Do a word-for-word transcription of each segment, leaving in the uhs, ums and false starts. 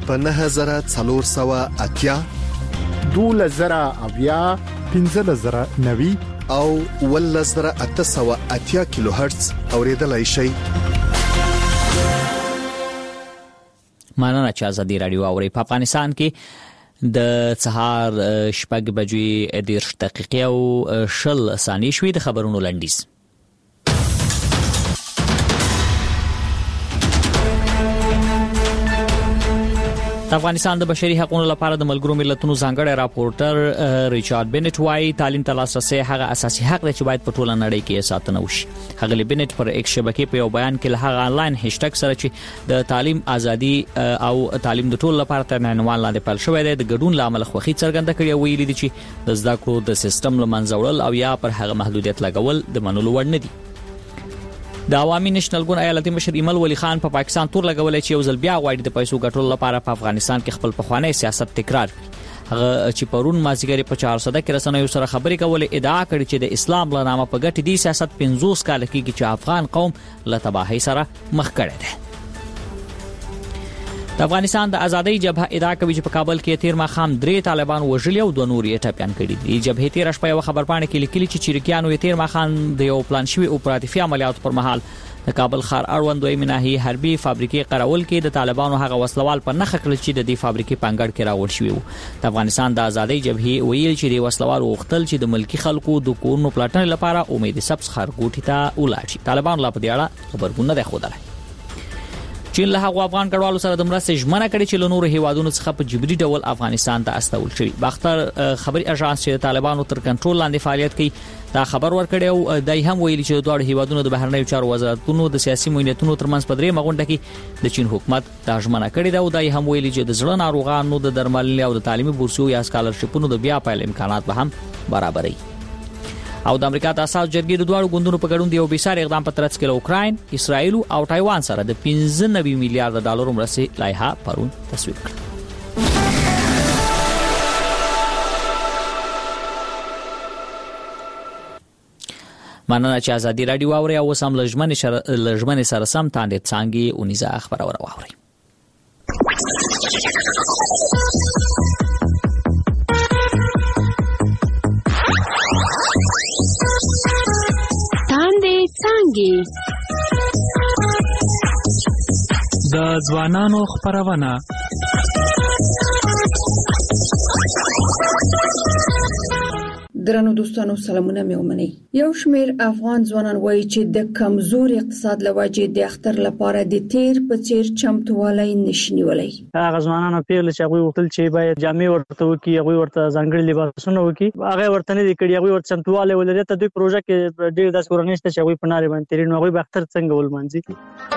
په نهه زره څلور سوه اتیا دولس زره اویا پنځه زره نوي او ولس زره اته سوه اتیا کیلو هرتز اوریدلای شئ. مانه چې ازادي رادیو اوري په افغانستان کې د سهار شپږ بجې دېرش دقیقې او شل ثانیې شوې. د خبرونو لنډیز. د افغانستان د بشري حقوقو لپاره د ملګرو ملتونو ځانګړی راپورټر ریچارډ بنټ وايي تعلیم ته لاسرسي هغه اساسي حق دی چې باید په ټوله نړۍ کې ساتنه وشي. هغه بنټ پر ایکس شبکې په یو بیان کې له هغه آنلاین هشټګ سره چې د تعلیم ازادي او تعلیم د ټولو لپاره تر عنوان لاندې پیل شوی دی د ګډون لامل خوخي څرګنده کړی ویلي دي چې د زده کړو د سیستم لمنځوړل او یا پر هغه محدودیت لګول د منلو وړ نه دي. د عوامي نېشنل ګوند ایالتي مشر ایمل ولی خان په پا پاکستان تور لګولای چې یو ځل بیا غواړي د پیسو ګټلو لپاره په افغانستان کې خپل پخوانی سیاست تکرار کړي. هغه چې پرون مازیګری په چهار سده کې رسنیو سره خبرې کولې ادعا کړې چې د اسلام له نامه په ګټې دی سیاست پنځوس کال کېږي چې افغان قوم له تباہي سره مخ کړی دی. د افغانستان د ازادۍ جبهه ادعا کوي چې په کابل کې تیر ماښام درې طالبان وژلي او دوه نور یې ټپيان کړي دي. جبهه تیر شپه یو خبرپاڼه کې لیکلي چې چریکیانو یې تیر ماښام د یو پلان شوی اپراتیفي عملیاتو پر مهال د کابل ښار اړوند دوی مناهي حربي فابریکې قراول کې د طالبانو هغه وسلوال په نخښه کړل چې د دې فابریکې پنګړ کې راوړ شوی وو. د افغانستان د ازادۍ جبهه ویل چې د وسلوال وختل چې د ملکی خلکو د کورونو پلاټن لپاره امید سبز خارګوټی ته ولاړ شي. طالبان لا په دې اړه خبرونه نه خوده. چین له هغه افغان کډوالو سره د مرستې ژمنه کړې چې له نورو هیوادونو څخه په جبري ډول افغانستان ته استول شوی. باختر خبري اژانس چې طالبانو تر کنټرول لاندې فعالیت کوي دا خبر ورکړی او دای هم ویلي چې دوه هیوادونو د بهرنیو چارو وزارتونو د سیاسي معاینتونو ترمنځ په درې مغونډه کې د چین حکومت دا ژمنه کړې ده او دای هم ویلي چې د زړه ناروغانو د درملنې او د تعلیمي بورسو یا سکالرشپونو د بیا پیل امکانات به هم برابري. او د امریکا د اساس جرګې د دوه غوندونو په ګډون د یو بېساري اقدام په ترڅ کې له اوکراین، اسرایل او تایوان سره د پنځه نوي میلیارډ ډالر مرستې لایحه پرون تصویب کړه. مننه چې ازادي رادیو اوري او سم لجمن شر... لجمن سره سم تاندې څنګه اونیزه خبر اوري. د ځوانانو خبرونه درنو دوستانو سلامونه مې ومني. یو شمېر افغان ځوانان وایي چې د کمزور اقتصاد لوجې د اختر لپاره د تیر په څیر چمتووالی نشنیولای. هغه ځوانانو پیغله چې هغه وکړل چې باید جامې ورته وکي، هغه ورته ځانګړي لباسونه وکي، هغه ورته نه دي کړی، هغه ورته چمتووالی ولري. ته دوی پروژه کې ډېر داس ورنيشته چې هغه په ناري باندې تیرینو هغه به اختر څنګه ولمنځي.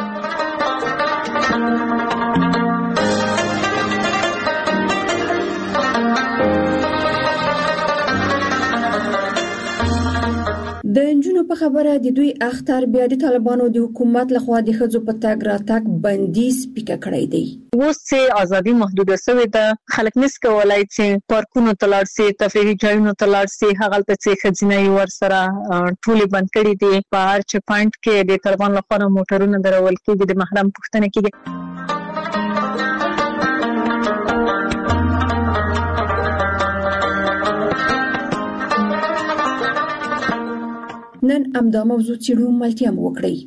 د انجونو په خبره د دوی اختر بیا د طالبانو د حکومت لخوا د ښځو په تګ راتګ بندیز پیکه کړی دی. اوس چې ازادي محدوده شوې ده، خلک نس کولای چې پارکونو ته لاړ شي، تفریحي ځایونو ته لاړ شي، هغه ته چې خزینه ور سره ټولې بند کړي دي. په هر چ پوینټ کې د طالبان لخوا موټرونه درول کېږي، د محرم پوښتنه کېږي. نن امدا موضوع چیرو ملتیا مو وکړی.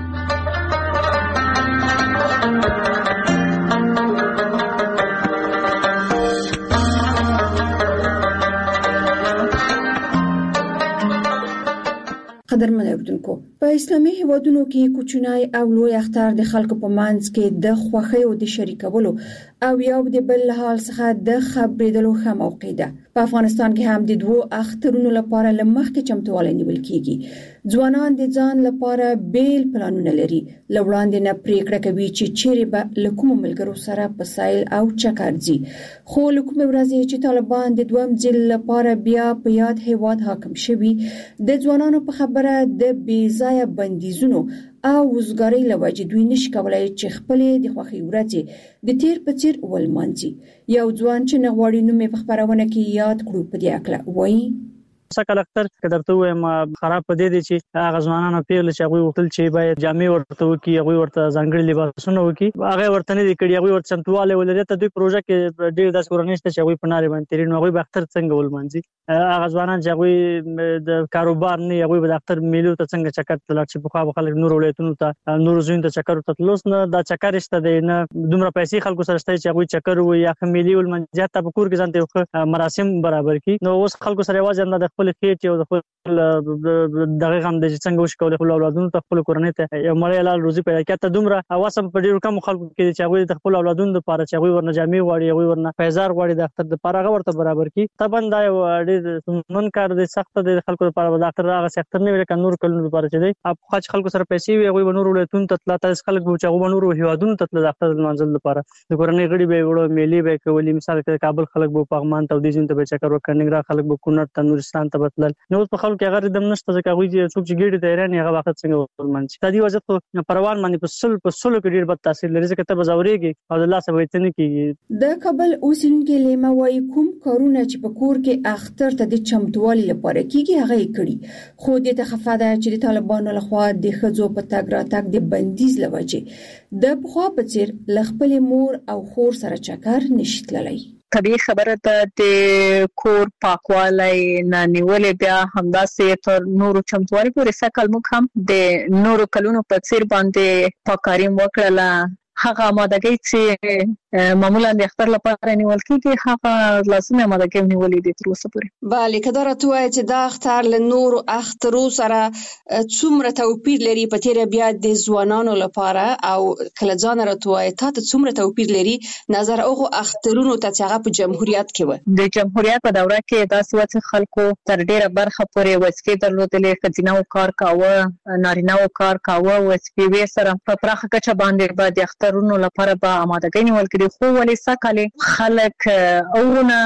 قدرمن اوریدونکو، په اسلامي هیوادونو کې کوچنی او لوی اختر د خلکو په منځ کې د خوښۍ او د شریکولو او یو د بل حال څخه د خبرېدلو ښه موقع ده. په افغانستان کې هم د دوو اخترونو لپاره لمخکې چمتووالی نیول کیږي. ځوانان د ځان لپاره بیل پلانونه لري، لوړاندې نه پریکړه کوي چې چیرې به له کومو ملګرو سره په سایل او چکر ځي. خو له کومې ورځې چې طالبان د دویم ځل لپاره بیا په یاد هیواد حاکم شوي، د ځوانانو په خبره د بې ځایه بندیزونو او وزګارۍ له وجې دوی نشي کولای چې خپلې د خوښۍ ورځې د تیر په څیر ولمانځي. یو ځوان چې نه غواړي نوم یې په خپرونه کې یاد کړو په دې اړه وایي: سکه لختر کدرته وایم خراب پدې دي چې هغه ځوانانو پیغله چې هغه وختل چې باید جامع ورته وکي هغه ورته ځانګړي لباسونه وکي هغه ورته نه دي کړي هغه ورته چمتواله ولري ته دوی پروژه کې ډېر داس کورنيشته چې هغه پناره باندې ترين هغه بختر څنګه ولمنځي هغه ځوانان چې هغه د کاروبار نه هغه د اختر میلو ته څنګه چکر تلل چې په خو خلک نور ولایتونو ته نور زوین ته چکر ته تلوس نه دا چکر شته دی نه دومره پیسې خلکو سره شته چې هغه چکر وي یا خمیلي ولمنځي ته په کور کې ځانته مراسم برابر کی نو اوس خلکو سره واځي نه د خپل خېټ او د خپل دغه غم د څنګه وش کول خپل اولادونو ته خپل کورنۍ ته یو مړی لال روزي پیدا کړه دومره اواسم په ډیرو کم خلکو کې چې هغه د خپل اولادونو لپاره چې هغه ورنه جامع واړي هغه ورنه پیزار واړي د اختر لپاره هغه ورته برابر کی تبن دا ډېر من کار د سخت د خلکو لپاره د اختر هغه سختر نه ویل ک نور کلو لپاره چې دی اپ خاص خلکو سره پیسې وي هغه ونور ولایتونو ته تل تاسو خلک چې هغه ونور هیوادونو ته د اختر منځل لپاره د کورنۍ غړي به وړو میلي به کولی مثال کې کابل خلک به پغمان ته د دې ته به چکر وکړنګرا خلک به کونړ ته نورستان ته بتل نو په خلکو کې هغه دم نشته چې هغه چې څوک چې ګډي ته ایران هغه وخت څنګه ولمنځي تدي وجه ته پروان باندې په سل په سلو کې ډیر بد تاثیر لري ځکه ته بزاوريږي او الله سبا یې نه کیږي د کابل اوسینګي لیما وای کوم کارونه چې په کور کې اختر ته د چمتوالي لپاره کیږي هغه یې کړی خو د تخفاده چې د طالبانو لخوا د خځو په تاګ راتګ د بندیز لوجه د بخوا په چیر لخپل مور او خور سره چکر نشټللی طبيعي خبره ده د کور پاکوالی نه نیولې بیا همداسې تر نورو چمتوالي پورې سکل موږ هم د نورو کلونو په څیر باندې پاکاري وکړه هغه مادګي چې معمولا د اختر لپاره نیول کیږي هغه لازمه مادګي نیولې دي تر اوسه پورې bale کدار ته وای چې دا اختر له نور اخترو سره څومره توپیر لري په تیر بیا د ځوانانو لپاره او کله ځان راته وای ته څومره توپیر لري نظر اوغه اخترونو ته چې هغه په جمهوریت کې و د جمهوریت په دوره کې داسې وڅ خلکو تر ډیره برخه پورې وڅکې درلودلې خځینو کار کاوه نارینه‌و کار کاوه وڅکې وې سره په پراخه کچه باندې بعد اختر رونو لپاره به آمادګي نیول کړي خو ولې سکهاله خلک اورونه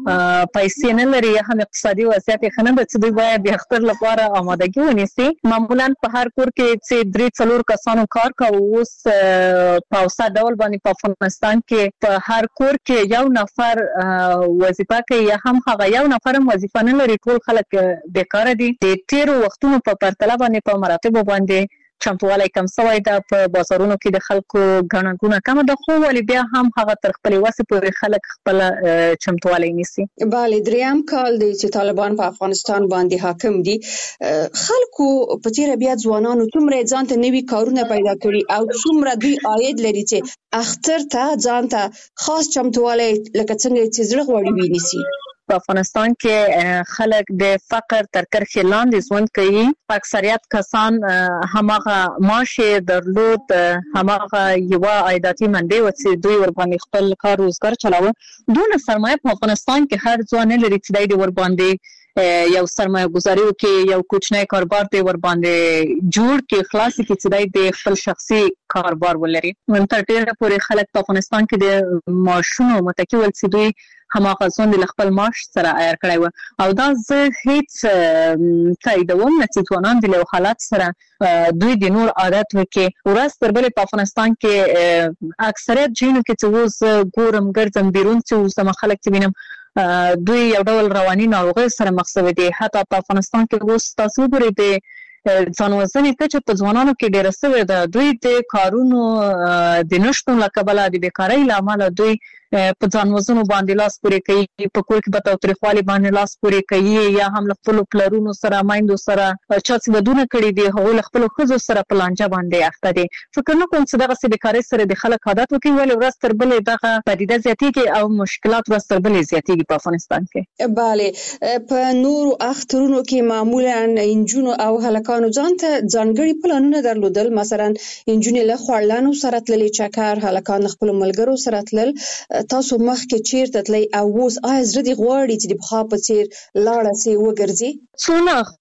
پیسې نه لري هم اقتصادي وضعیت خنه د څه دی باید د اختر لپاره آمادګي ونیسي معمولا په هر کور کې چې درې څلور کسانو کار کوي اوس په اوسه ډول باندې په افغانستان کې په هر کور کې یو نفر وظیفه کوي یا هم هغه یو نفر وظیفه نه لري ټول خلک بیکاره دي د تیرو وختونو په پرتله باندې په مراتب باندې چمتوالی کم سوی ده په بازارونو کې د خلکو غنغونه کم ده خو ولې بیا هم هغه تر خپل وسه پورې خلک خپل چمتوالی نیسي bale دریم کال دی چې طالبان په افغانستان باندې حاکم دي خلکو په تیر بیا ځوانانو څومره ځان ته نوي کارونه پیدا کړي او څومره دوی عاید لري چې اختر ته ځان ته خاص چمتوالی لکه څنګه چې زړه غوړي ویني په افغانستان کې خلک د فقر تر کرښې لاندې ژوند کوي اکثریت کسان هماغه معاش درلود هماغه یو عایداتي منبع و چې دوی ور باندې خپل کار روزګار چلاوه دونه سرمایه په افغانستان کې هر ځوان لري چې د ور باندې یو سرمایه گذاري وکړي یو کوچنی کاروبار دی ور باندې جوړ کې خلاص کې چې د خپل شخصي کاروبار ولري من تر ډیره پورې خلک په افغانستان کې د معاشونو متکی ول چې دوی هماغه ځون د خپل معاش سره عیار کړی و او دا زه هیڅ تاییدوم نه چې ځوانان د له حالات سره دوی د نور عادت وکړي ورځ تر بلې په افغانستان کې اکثریت جنو کې چې اوس ګورم ګرځم بیرون چې اوس د خلک چې وینم دوی یو ډول رواني ناروغي سره مخ شوي دي حتی په افغانستان کې اوس تاسو ګورئ د ځان وزنې ته چې په ځوانانو کې ډېر سوي ده دوی د کارونو د نشټون لکبله د بیکاری لامل دوی په ځان وزنو باندې لاس پورې کوي په کور کې به تاوتریخوالي باندې لاس پورې کوي یا هم خپل پلرونو سره مایندو سره چا څه ودونه کړی دي هغه خپل خزو سره پلانجا باندې اخته دي فکر نه کوم چې دغه څه بیکاری سره د خلک عادت وکړي ولې ورځ تر بلې دغه پدیده زیاتېږي او مشکلات ورځ تر بلې زیاتېږي په افغانستان کې bale په نورو اخترونو کې معمولا انجونو او هلکانو ځان ته ځانګړي پلانونه درلودل مثلا انجونې له خړلانو سره تللي چکر هلکان خپل ملګرو سره تلل تاسو مخ کې چیرته تللی او اوس آیا زړه دی غواړي چې د بخا په څیر لاړه سي وګرځي څونه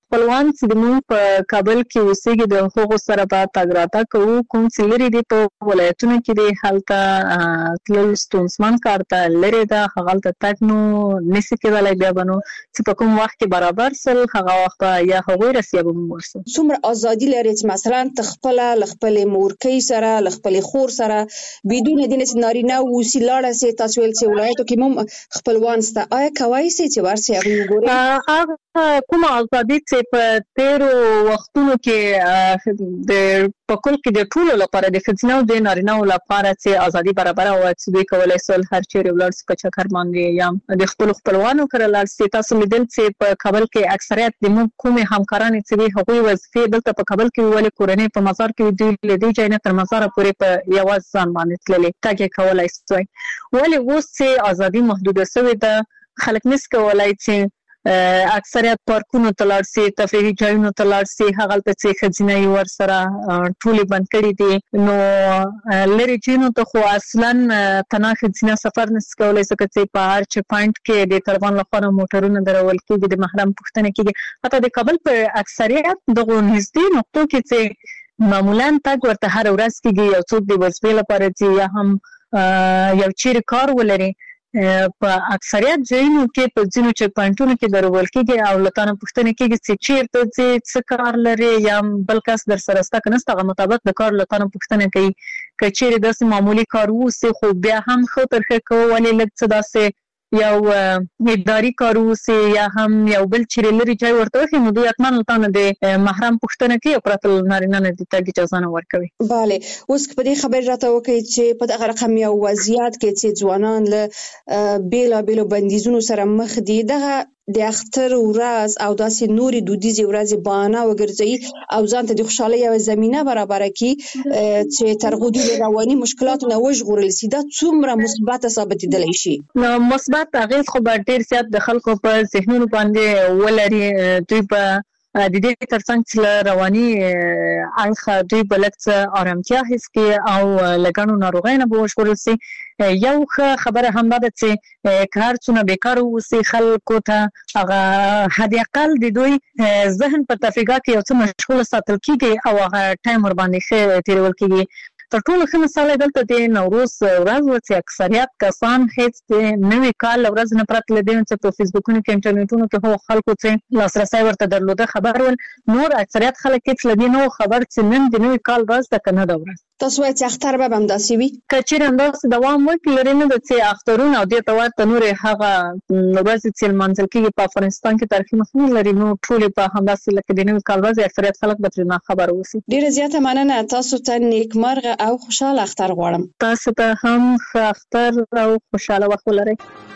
خپلوان چې موږ په کابل کې اوسېږي د هغو سره به تګ راتګ کوو، کوم چې لري دي په ولایتونو کې دي هلته تلل ستونزمن کار ته لري ده، هغلته تګ نو نشي کېدلی، بیا به نو چې په کوم وخت کې برابر سل هغه وخت یا هغوی رسیا به موږ ورسو. څومره ازادي لري چې مثلا تخپله له خپلې مورکۍ سره له خپلې خور سره بدون دې چې نارینه اوسي لاړه سي، تاسو ویل چې ولایتو کې هم خپلوان سته، آیا کوای سي چې ورسي هغوی وګورئ؟ هغه کومه ازادي چې په تېرو وختونو کې د په کل کې د ټولو لپاره د ښځینه او د نارینه‌و لپاره چې ازادي برابره وه چې دوی کولی سول هر چیرې ولاړ سي، په چکر باندې یا د خپلو خپلوانو کره لاړ سي. تاسو لیدل چې په کابل کې اکثریت د موږ کومې همکارانې چې وي هغوی وظیفې دلته په کابل کې ولې کورنۍ په مزار کې دوی له دې ځای نه تر مزاره پورې په یوازې ځان باندې تللې تګ یې کولی سوی. ولې اوس چې ازادي محدوده سوې ده، خلک نشي کولی چې اکثریت پارکونو ته لاړ سي، تفریحي ځایونو ته لاړ سي، هغلته چې ښځینه یې ورسره ټولې بند کړي دي. نو لرې ځایونو ته خو اصلا تنها ښځینه سفر نشي کولی، ځکه چې په هر چک پاینټ کې د طالبان لخوا نه موټرونه درول کېږي، د محرم پوښتنه کېږي. حتی د کابل په اکثریت دغو نږدې نقطو کې چې معمولا تګ ورته هر ورځ کېږي، یو څوک د وظیفې لپاره ځي یا هم یو چیرې کار ولري، په اکثریت ځایونو کې په ځینو چک پاینټونو کې درول کېږي او له تا نه پوښتنه کېږي چې چیرته ځې، څه کار لرې، یا بل کس در سره شته که نشته، هغه مطابق د کار له تا نه پوښتنه کوي. که چیرې داسې معمولي کار واوسي خو بیا هم ښه تر ښه کوو، ولې لږ څه داسې یو اداري کار واوسي یا هم یو بل چیرې لرې ځای ورته وښي، نو دوی حتما له تا نه د محرم پوښتنه کوي او پرته له نارینه نه د تګ اجازه نه ورکوي. بله، اوس په دې خبرې راته وکړئ چې په دغه رقم یو وضعیت کې چې ځوانان له بېلابېلو بندیزونو سره مخ دي، دغه د اختر ورځ او داسې نورې دودیزې ورځې بهانه وګرځوي او ځان ته د خوشحالۍ یوه زمینه برابره کړي چې تر هغو دوی له رواني مشکلاتو نه وژغورل سي، دا څومره مثبته ثابتېدلی شي؟ نو مثبت اغېز خو به ډېر زیات د خلکو په ذهنونو باندې ولري. دوی به د دې ترڅنګ چې له رواني اړخه دوی به لږ څه ارامتیا حس کړي او له ګڼو ناروغیو نه به وژغورل سي. یو ښه خبره هم دا ده چې که هر څونه بیکاره واوسي، خلکو ته هغه حد اقل د دوی ذهن په تفریحات کې یو څه مشغوله ساتل کېږي او هغه ټایم ورباندې ښه تېرول کېږي. تر ټولو ښه مثال یې دلته د نوروز ورځ وه چې اکثریت کسان هېڅ د نوي کال له ورځې نه پرته له دې چې په فیسبوکونو کې انټرنیټونو کې هغو خلکو چې لاسرسی ورته درلوده خبر ول، نور اکثریت خلک هېڅ له دې نه وو خبر چې نن د نوي کال ورځ ده که نه ده ورځ. تاسو وایئ چې اختر به همداسې وي؟ که چېرې همداسې دوام وکړي، لرې نه ده چې اخترونه او دې ته ورته نورې هغه ورځې چې لمانځل کېږي په افغانستان کې تاریخي مخینه لري، نو ټولې به همداسې لکه د نوي کال ورځې اکثریت خلک به ترې ناخبره اوسي. ډېره زیاته مننه، تاسو ته نیکمرغه او خوشحاله اختر غواړم. تاسو ته هم ښه اختر او خوشحاله وخت ولرئ.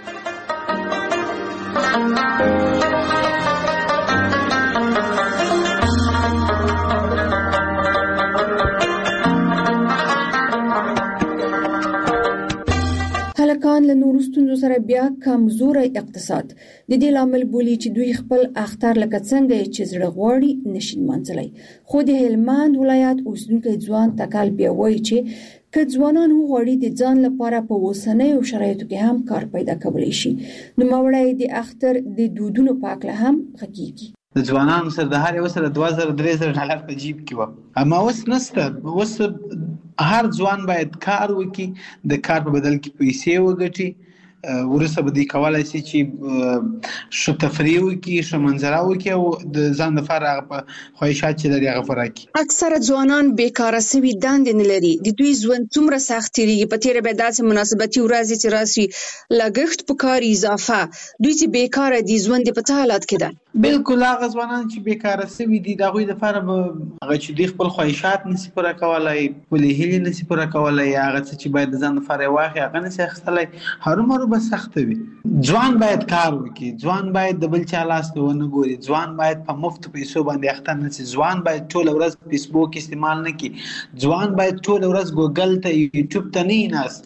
هلکان له نورو ستونزو سره بیا کمزوری اقتصاد د دې لامل بولي چې دوی خپل اختر لکه څنګه چې زړه غواړي نشي لمانځلی. خو د هلمند ولایت اوسیدونکی ځوان تکل بیا وایي چې که ځوانان وغواړي د ځان لپاره په اوسنیو شرایطو کې هم کار پیدا کولی شي، نو نوموړی د اختر د دودونو په هکله هم غږیږي. د ځوانانو سره د هر یو سره دوه زره درې زره ډالر په جیب کې وه، اما اوس نشته. اوس هر ځوان باید کار وکړي، د کار په بدل کې پیسې وګټي، وروسته به دوی کولی شي چې ښه تفریح وکړي، ښه منظره وکړي او د ځان لپاره هغه په خواهشات چې لري هغه پوره کړي. اکثره ځوانان بیکاره سوي دندې نه لري، د دوی ژوند څومره سخت تېرېږي. په تېره بیا داسې مناسبتي ورځې چې راسي لګښت په کار اضافه، دوی چې بیکاره دي ژوند یې په څه حالت کې ده؟ بالکل هغه ځوانان چې بیکاره سوي دي د هغوی لپاره به هغه چې دوی خپل خواهشات نشي پوره کولی، خپلې هیلې نشي پوره کولی، هغه څه چې باید د ځان لپاره یې واخلي هغه نشي اخیستلی، هرومرو به سخته وي. ځوان باید کار وکړي، ځوان باید د بل چا لاس ته ونه ګوري، ځوان باید په مفتو پیسو باندې اخته نه شي، ځوان باید ټوله ورځ فیسبوک استعمال نه کړي، ځوان باید ټوله ورځ ګوګل ته یوټیوب ته نه کښېناست،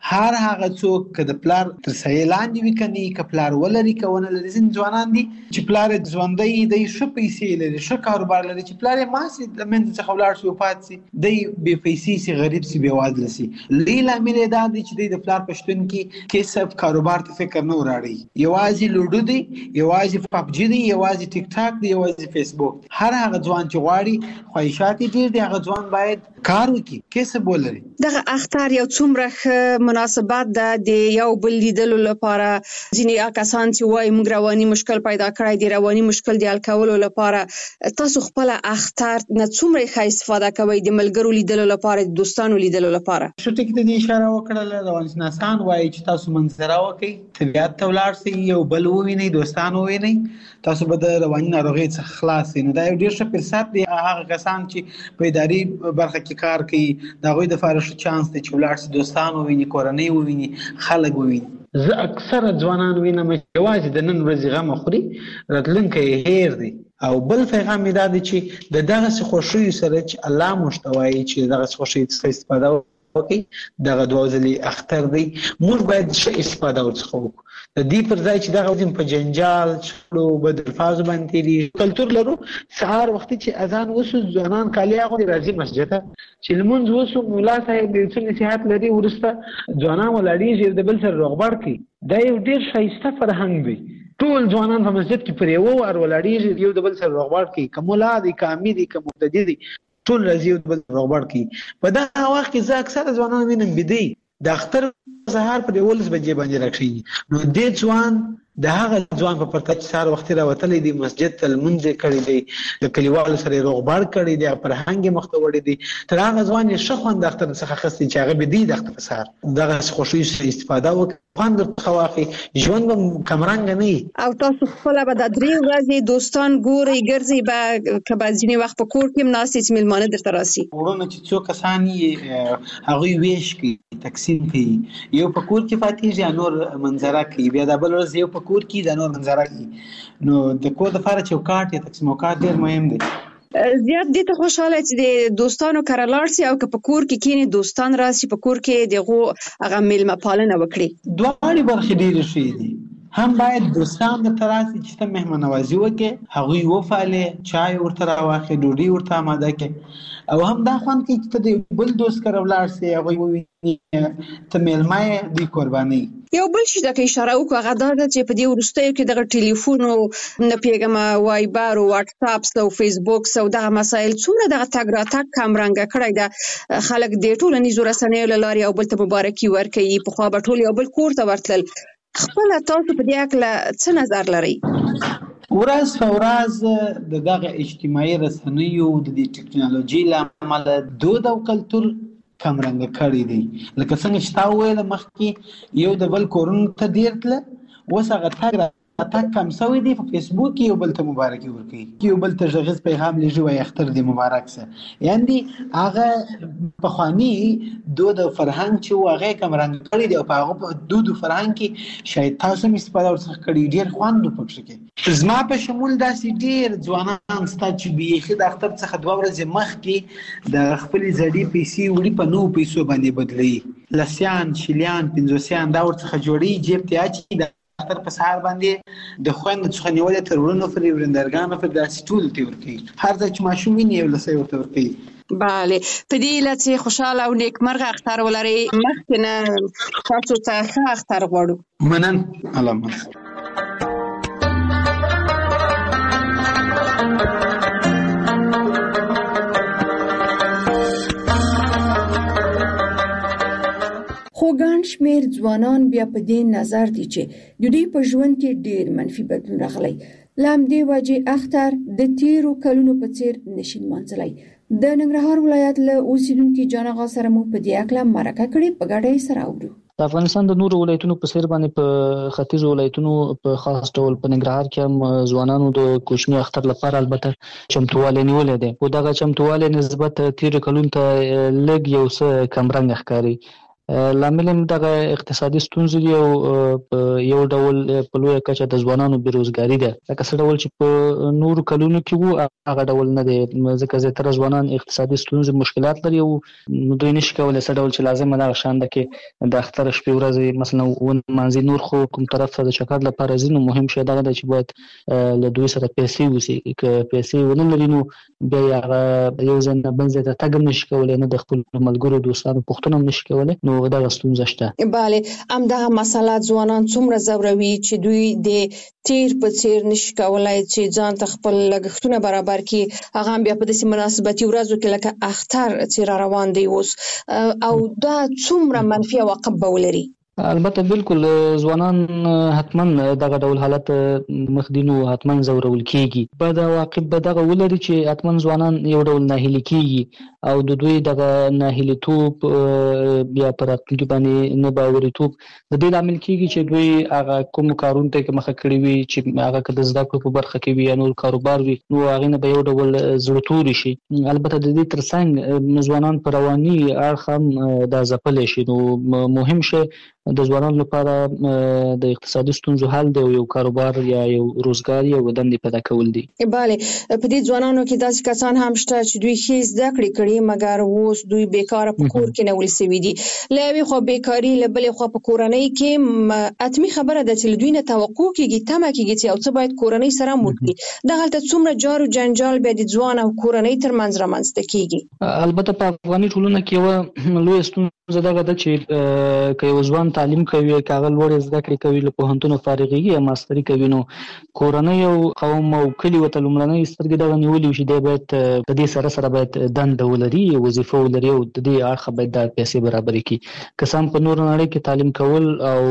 هر هغه څوک که د پلار تر سایې لاندې وي کني که پلار ولري که ونه لري ځینې ځوانان دي چې پلار یې ژوندی دی ښه پیسې لري ښه کاروبار لري چې پلار یې مړ شي د منځ څخه ولاړ شي وفات شي دی بې پیسې شي غریب شي بېوزله شي لوی لامل یې دا دی چې دی د پلار په شتون کې کسب کاروبار ته فکر نه وراړي یوازې لوډو دی یوازې پبجي دی یوازې ټیک ټاک دی یوازې فیسبوک هر هغه ځوان چې غواړي خواهشات یې ډېر دي هغه ځوان باید کار وکړي کسب ولري دغه اخطار یو څومره ښه مناسبات ده د یو بل لیدلو لپاره ځینې کسان چې وایي موږ رواني مشکل پیدا کړی دی رواني مشکل د حل کولو لپاره تاسو خپل اخطار نه څومره ښه استفاده کوئ د ملګرو لیدلو لپاره د دوستانو لیدلو لپاره ښه ټکي ته دې اشاره وکړله روانشناسان وایي چې تاسو منظره وکړئ طبیعت ته ولاړ شئ یو بل ووینئ دوستان ووینئ تاسو به د رواني ناروغۍ څخه خلاص شئ نو دا یو ډېر ښه فرصت دی هغه کسان چې په اداري برخه کې کار کوي د هغوی دپاره ښه چانس دی چې ولاړ شي دوستان وویني کورنۍ وویني خلک وویني زه اکثره ځوانان وینم چې یوازې د نن ورځې غم خوري راتلونکی یې هیر دی او بل پیغام یې دا دی چې د دغسې خوښیو سره چې الله موږ ته وایي چې دغسې خوښیو څخه استفاده وکړئ دغه دوه ځلې اختر دی موږ باید ښه استفاده ورڅخه وکړو د دې پر ځای چې دغه وزن په جنجال شخړو بد الفاظو باندې تېرېږي کلتور لرو سهار وختي چې اذان وسو ځوانان کالي اغوندي راځي مسجد ته چې لمونځ وسو ملا صاحب یو څه نصیحت لري وروسته ځوانان ولاړېږي د بل سره روغبړ کوي دا یو ډېر ښایسته فرهنګ دی ټول ځوانان په مسجد کې پر یوه وار ولاړېږي یو د بل سره روغبړ کوي که ملا دی که امي دی که مقتدي دی ټول راځي یو د بل سره روغبړ کوي په دغه وخت کې زه اکثره ځوانان وینم بیدی د اختر سهار په یولس بجې باندې راکښېني نو دې ځوان د هغه ځوان په پرتله چې سهار وختي راوتلی دی مسجد ته لمونځ یې کړی دی د کلیوالو سره یې روغبړ کړی دی فرهنګ یې مخ ته وړی دی تر هغه ځوان یې ښه خوند د اختر څخه اخیستی چې هغه بیدی د اختر په سهار دغسې خوښیو څخه استفاده وکړي خوند ورڅخه واخلي ژوند به کمرنګه نه وي او تاسو خپله به دا درې ورځې دوستان ګورئ ګرځئ به که به ځینې وخت په کور کې هم ناست چې میلمانه درته راسي وروڼه چې څو کسان یې هغوی ویش کوي تقسیم کوي یو په کور کې پاتېږي یا نور منظره کوي بیا دا بل ورځ یو په کور کې دا نور منظره کوي نو د کور دپاره چوکاټ یا تقسیم اوقات ډېر مهم دی زیات دې ته خوشحاله چې د دوستانو کره لاړ سي او که په کور کې کینې دوستان راسي په کور کې دغه هغه میلمه پالنه وکړي دواړې برخې ډېرې ښې دي هم باید دوستان درته راسي چې ته مهمان نوازي وکړې هغوی وپالې چای ورته راواخلې ډوډۍ ورته اماده کړې او هم دا خوند کوي چې ته د بل دوست کره ولاړ سې هغوی وویني ته میلمه یې دوی قربانوي یو بل شي ته که اشاره وکړو هغه دا ده چې په دې وروستیو کې دغه ټلیفون او نه پوهېږم وایبر او واټساپس او فیسبوکس او دغه مسایل څومره دغه تګ راتګ کمرنګه کړی ده خلک د ټولنیزو رسنیو له لارې یو بل ته مبارکي ورکوي پخوا به ټول یو بل کور ته ورتلل خپله تاسو په دې هکله څه نظر لرئ ورځ په ورځ د دغه اجتماعي رسنیو د دې ټکنالوژي له امله دود او کلتور کمرنګه کړی دی لکه څنګه چې تا وویله مخکې یو د بل کورونو ته ډېر تله اوس هغه تګ راتګ کم شوی دی په فیسبوک کې یو بل ته مبارکي ورکوي یو بل ته غږیز پیغام لیږي وایي اختر دې مبارک شه یعنې هغه پخواني دود او فرهنګ چې و هغه یې کمرنګه کړی دی او په هغه په دود او فرهنګ کې شاید تاسو هم استفاده ورڅخه کړې ډېر خوند و پکښې کې زما په شمول داسې ډېر ځوانان شته چې بیخي د اختر څخه دوه ورځې مخکې د خپلې زړې پیسې وړي په نوو پیسو باندې بدلوي لسیان شلیان پنځوسیان دا ورڅخه جوړوي جیب ته اچوي د اختر په سهار باندې د خویندو څخه نیولې تر وروڼو پورې ورندرګانو پورې داسې ټولو ته ورکوي هر ځای چې ماشوم ویني یو لسی ورته ورکوي بله په دې هیله چې خوشحاله او نیکمرغه اختر ولرئ مخکې نه تاسو ته ښه اختر غواړو منن الله خو ګڼ شمېر ځوانان بیا په دې نظر دي چې د دوی په ژوند کې ډېر منفي بدلون راغلی له همدې وجې اختر د تیرو کلونو په څېر نشي نمانځلی د ننګرهار ولایت له اوسیدونکي جانغا سره مو په دې هکله مرکه کړې په ګډه یې سره اورو د افغانستان د نورو ولایتونو په څېر باندې په ختیځو ولایتونو په خاص ډول په ننګرهار کې هم ځوانانو د کوچني اختر لپاره البته چمتووالی نیولی دی خو دغه چمتووالی نسبت تیرو کلونو ته لږ یو څه کمرنګه ښکاري لامل دغه اقتصادي ستونزې دی او یو ډول په لویه کچه د ځوانانو بیروزګاری ده. لکه څه ډول چې په نورو کلونو کې وو هغه ډول نه دی، ځکه زیاتره ځوانان اقتصادي ستونزې مشکلات لري او دوی نشي کولای څه ډول چې لازم ده شان ده کې د اختر شپې ورځې مثلا ونمانځي. نور خو کوم طرف ته د چکر لپاره ځي نو مهم شی دغه ده چې باید له دوی سره پیسې وسی، که پیسې ونه لري نو بیا هغه یو ځای نه بل ځای ته تګ هم نشي کولی، نه د خپل ملګرو دوستانو پوښتنه هم نشي کولی، نو دغه ستونزه شته. بله، همدغه مسله ځوانان څومره ځوروي چې دوی د تیر په څیر نشي کولای چې ځان ته خپل لګښتونه برابر کړي، هغه هم بیا په داسې مناسبتي ورځو کې لکه اختر چې را روان دی اوس، او دا څومره منفي عواقب به ولري. البته بالکل ځوانان حتما دغه ډول حالت مخدینو حتما زورول کیږي. په دا عواقب به دغه ولري چې حتما ځوانان یو ډول ناهیلي کیږي او د دوی دغه ناهیلیتوب بیا پر راتلونکي باندې نه باورېتوب د دې لامل کیږي چې دوی هغه کوم کارونه ته مخه کړی وي چې هغه که د زده کړو په برخه کې وي یا نور کاروبار وي نو هغه نه به یو ډول زړه توري شي. البته د دې ترڅنګ ځوانان پر رواني اړخ هم دا ځپلی شي، نو مهم شی د ځوانانو لپاره د اقتصادي ستونزو حل دی او یو کاروبار یا یو روزګار یا دندې پیدا کول دي. بله، په دې ځوانانو کې داسې کسان هم شته چې دوی ښې زده کړې کړي مګر اوس دوی بیکاره په کور کې نیول سوي دي. له یوې خوا بیکاري، له بلې خوا په کورنۍ کې حتمي خبره ده چې له دوی نه توقع کېږي، تمه کېږي چې یو څه باید کورنۍ سره هم وکړي. دغلته څومره جار و جنجال بیا د ځوان او کورنۍ ترمنځ رامنځته کېږي. البته په افغاني ټولنه کې یوه لویه ستونزه دغه ده چې که یو ځوان تعلیم کوي، که هغه لوړې زده کړې کوي، له پوهنتونه فارغېږي یا ماستري کوي، نو کورنۍ او قوم او کلي ورته لومړنۍ سترګې دغه نیولې وي چې دی باید په دې سره سره باید دنده ولري، وظیفه ولري او د دې اړخه باید دا پیسې برابرې کړي. که څه هم په نورو نړۍ کې تعلیم کول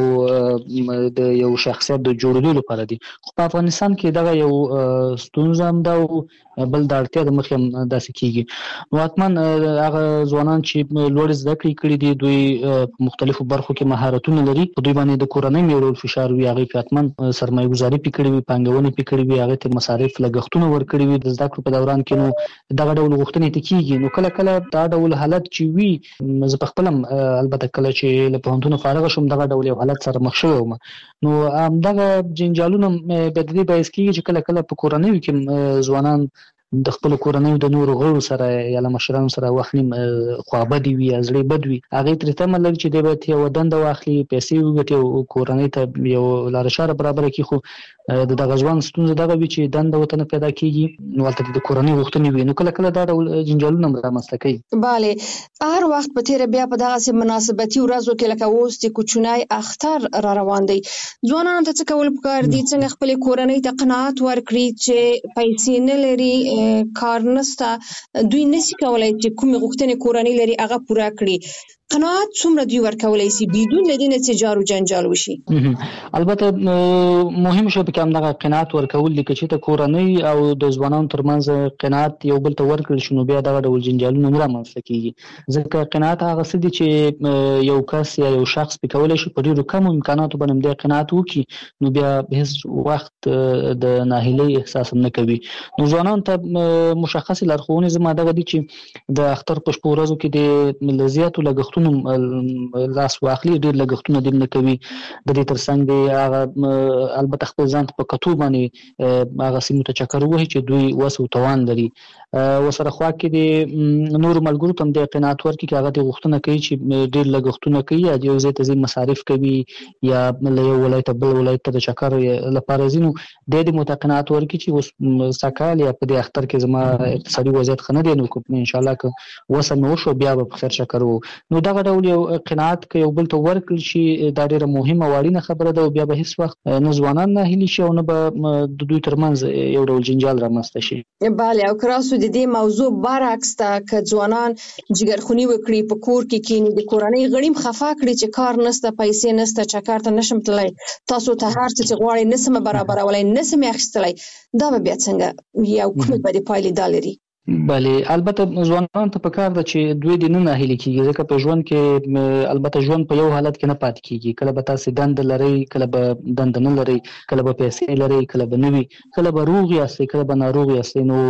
او د یو شخصیت د جوړېدو لپاره دي، خو په افغانستان کې دغه یو ستونزه هم ده او بل د اړتیا د مخې هم داسې کېږي. نو حتما هغه ځوانان چې لوړې زده کړې کړي دي دوی په مختلفو برخو کې مهارتونه لري، په دوی باندې د کورنۍ یو ډول فشار وي، هغې کې حتما سرمایه ګزاري پې کړې وي، پانګونې پې کړې وي، هغې ته مصارف لګښتونه ورکړي وي د زده کړو په دوران کې، نو دغه ډول غوښتنې ته کېږي. نو کله کله دا ډول حالت چې وي، زه په خپله البته کله چې له پوهنتونه فارغه شوم دغه ډول یو حالت سره مخ شوی وم، نو همدغه جنجالونه بیا د دې باعث کېږي چې کله کله په کورنیو کې ځوانان د خپل کورنۍ د نورو غړو سره یا له مشرانو سره وخت نیم خوابدي وي یا زړه بد وي، هغې ترې تمه لري چې دی باید یوه دنده واخلي، پیسې وګټي او کورنۍ ته یو لاره چاره برابره کړي، خو د دغه ځوان ستونزه دغه وي چې دنده ورته نه پیدا کېږي، نو هلته د کورنۍ غوښتنې وي، نو کله کله دا ډول جنجالونه رامنځته کوي. بله، هر وخت په تېره بیا په دغسې مناسبتي ورځو کې لکه اوس د کوچنی اختر را روان دی، ځوانانو ته څه کول پکار دي څنګه خپلې کورنۍ ته قناعت ورکړي چې پیسې نه لري، کار نشته، دوی نشي کولای چې کومې غوښتنې کورنۍ لري هغه پوره کړي. قناعت څومره دوی ورکولی شي بدون له دې نه چې جار و جنجال وشي؟ البته مهم شی پکې همدغه قناعت ورکول دي، که چېرته کورنۍ او د ځوانانو ترمنځ قناعت یو بل ته ورکړل شي نو بیا دغه ډول جنجالونه نه رامنځته کېږي، ځکه قناعت هغه څه دي چې یو کس یا یو شخص پې کولی شي په ډېرو کمو امکاناتو باندې همدې قناعت وکړي، نو بیا هېڅ وخت د ناهیلۍ احساس هم نه کوي. نو ځوانانو ته مشخصې لارښوونې زما دغه دي چې د اختر په شپو ورځو کې د له زیاتو لګښتونو لاس واخلي، ډېر لګښتونه دې نه کوي، د دې ترڅنګ دې هغه البته خپل ځان ته په کتو باندې هغه سیمو ته چکر ووهي چې دوی وس او توان لري. ورسره خوا کې د نورو ملګرو ته هم دې قناعت ورکړي چې هغه دې غوښتنه کوي چې ډېر لګښتونه کوي یا یو ځای ته ځي مصارف کوي یا له یو ولایته بل ولایت ته د چکر لپاره ځي، نو دې دې ورته قناعت ورکړي چې اوس سږکال یا په دې اختر کې زما اقتصادي وضعیت ښه نه دی، نو انشاءالله که وسه مې وشو بیا به په خیر چکر وو. نو دغه ډول یو قناعت که یو بل ته ورکړل شي دا ډېره مهمه او اړینه خبره ده، او بیا به هېڅ وخت نه ځوانان ناهیلي شي او نه به د دوی ترمنځ یو ډول جنجال رامنځته شي. بله، او که راسو د دې موضوع برعکس ته که ځوانان جګرخوني وکړي، په کور کې کښېني، د کورنۍ غړي هم خفه کړي چې کار نشته، پیسې نشته، چکر ته نشم تللی، تاسو ته هر څه چې غواړئ نشم برابرولی، نشم اخیستلی، دا به بیا څنګه یا کومې بدې پایلې دا لري؟ بله البته ځوانان ته پکار ده چې دوی د نه ناهیلي کیږي ځکه په ژوند کې البته ژوند په یو حالت کې نه پات کیږي کله به تاسو دند لري کله به دند نه لري کله به پیسې لري کله به نوي کله به روغ یاستئ کله به ناروغ یاستئ نو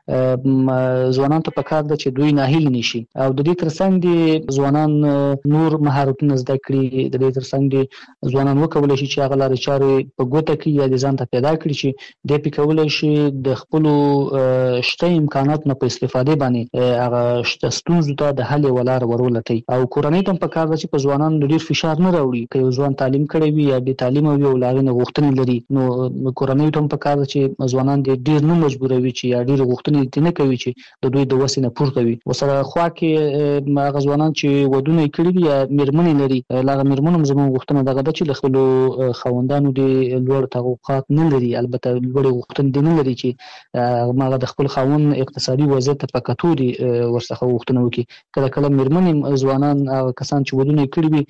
ځوانان ته پکار ده چې دوی ناهیلي نشي او د دې ترڅنګ دي ځوانان نور مهارتونه زده کړي د دې ترڅنګ دي ځوانان وکولای شي چې هغه لارې چارې په ګوته کې یا د ځان ته پیدا کړي چې د پکولای شي د خپل شته امکانات په استفاده باندې هغه ستونزو ته د حل ولار ورولتي او کورنۍ ته په کار ده چې په ځوانانو ډیر فشار نه راوړي که یو ځوان تعلیم کړی وي یا به تعلیم او یو لاغې غوښتنې لري نو کورنۍ ته په کار ده چې ځوانان ډیر نه مجبوروي چې یا ډیر غوښتنې نه کوي چې د دوی د وسې نه پورته وي وسره خوا کې هغه ځوانان چې ودونه کړي دي یا میرمنې لري لاغه میرمنو زموږ غوښتنه دغه ده چې خپل خوندانو د لوړ توقعات نه لري البته لوړ غوښتنې نه لري چې هغه د خپل خوند اقتصادي وضعیت په کتوري ورڅخه وختونه وکي کله کله میرمنې ځوانان او کسان چې ودونه کړي وي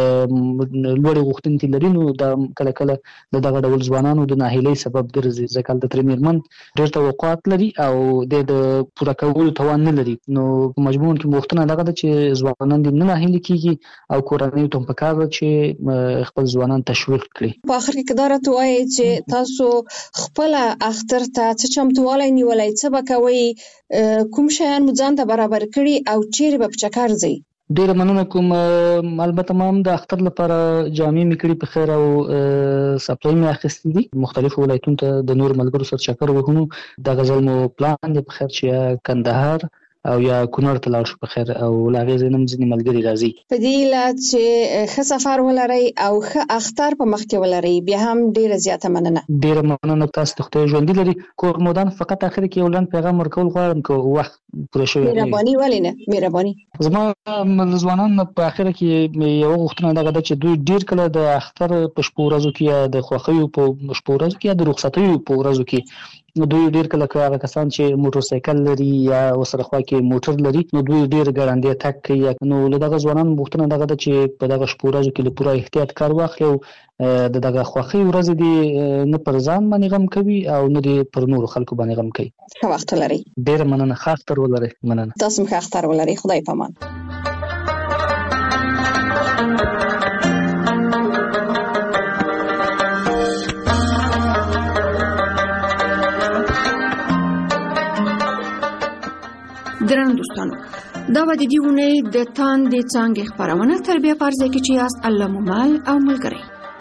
لوړ غوښتنې لري نو دا کله کله دغه ډول ځوانانو د ناهیلۍ سبب ګرځي ځکه د تر میرمن ډېر توقعات لري او د پوره کولو توان نه لري نو په مجموع کې وختونه دغه چې ځوانان د نه ناهیلي کیږي او کورنۍ ته په کار چې خپل ځوانان تشویق کړي په اخر کې قدرت وایي چې تاسو خپل اختر ته څه چمتووالی نیولای څه وکوي کوم شیان مو ځان ته برابر کړي او چیرې به په چکر ځئ ډیره مننه کوم البته ما هم د اختر لپاره جامې مې کړې په خیر او سپلای مې اخیستې دي مختلفو ولایتونو ته د نور ملګرو سره چکر وهونو د غزل مو پلان دی په خیر چې کندهار او یا کونړ ته لاړ شو په خیر او لاغې زینم ځینې ملګري راځي په دې لات چې ښه سفر ولرئ او ښه اختر په مخ کې ولرئ بیا هم ډیره زیاته مننه ډیره مننه تاسو ته خدای ژوندي لري کور مودان فقط اخر کې یو لن پیغام ورکول غواړم که وخت پوره شوی مهرباني ولې نه مهرباني زما ځوانان په اخر کې یو غوښتنه دغه ده چې دوی ډیر کله د اختر په شپو ورځو کې یا د خوښیو په شپو ورځو کې یا د رخصتیو په ورځو کې دوی ډیر کله هغه کسان چې موټر سایکل لري یا وسره خوا کې موټر لري نو دوی ډیر ګړندې تک کوي نو له دغه ځوانان غوښتنه دغه ده چې په دغه شپو ورځو کې له پوره احتیاط کار واخلي د دغه خوښي ورځ دي نه پر ځان باندې غم کوي او نه دي پر نور خلکو باندې غم کوي ښه وخت لري ډیر مننه ښه اختر ولرئ مننه تاسو هم ښه اختر ولرئ خدای پامان درنو دوستانو دا و د دې ونې د تاندې څانګې خپرونه تربیه فرض کې چې یاست الله مو مل او ملګری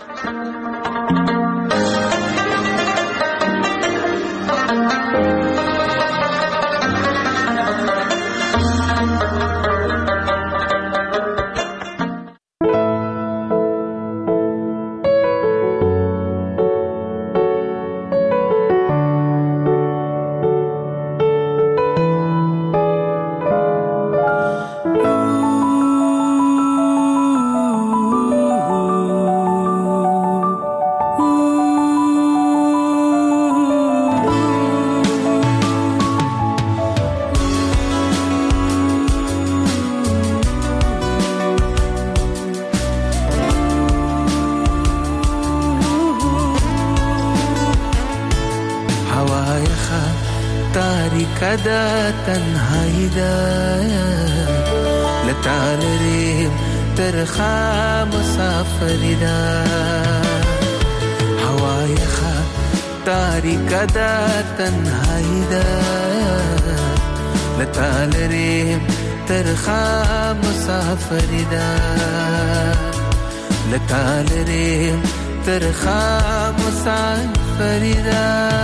کدا تنهایی دا لتالریم ترخا مسافری دا هوای خا تاریک دا تنهایی دا لتالریم ترخا مسافری دا لتالریم ترخا مسافری دا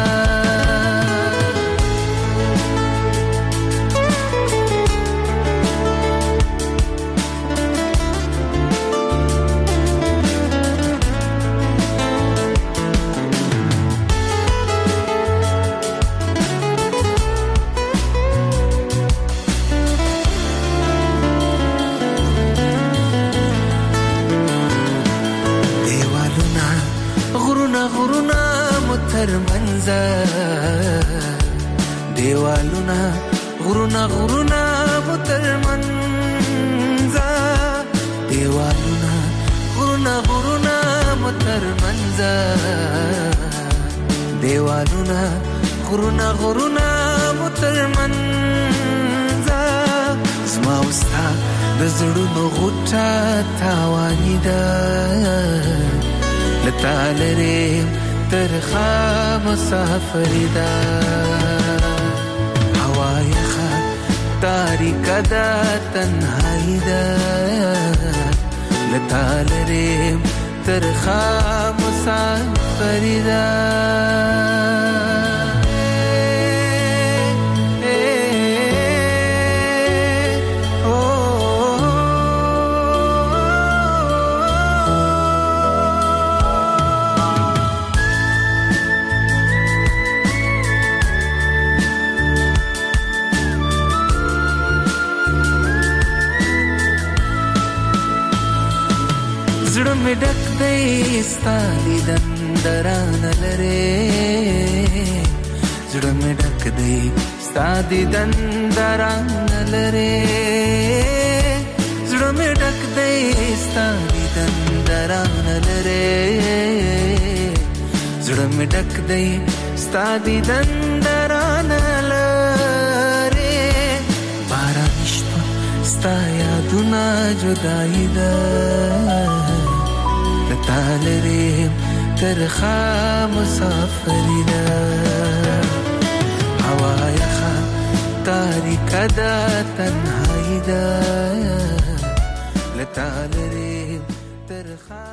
دیوالونا غرونا غرونا مترمنزا دیوالونا غرونا غرونا مترمنزا دیوالونا غرونا غرونا ترمنځ زما وستا د زړونو غوټه تاواني ده لتا لرې ترخه مسافري ده هوا یخه تاریکه ده تنهایی ده لتا لرې ترخه مسافري ده زړه مې ډک دی ستا دیدن درانه لرې زړه مې ډک دی ستا دیدن درانه لرې زړه مې ډک دی ستا دیدن درانه لرې زړه مې ډک دی ستا دیدن درانه لرې باران شپه ستا یادونه جدایي ده لتا لرې ترخه مسافري ده هوا یخه تاریکه ده تنهایی ده لتا لرې ترخه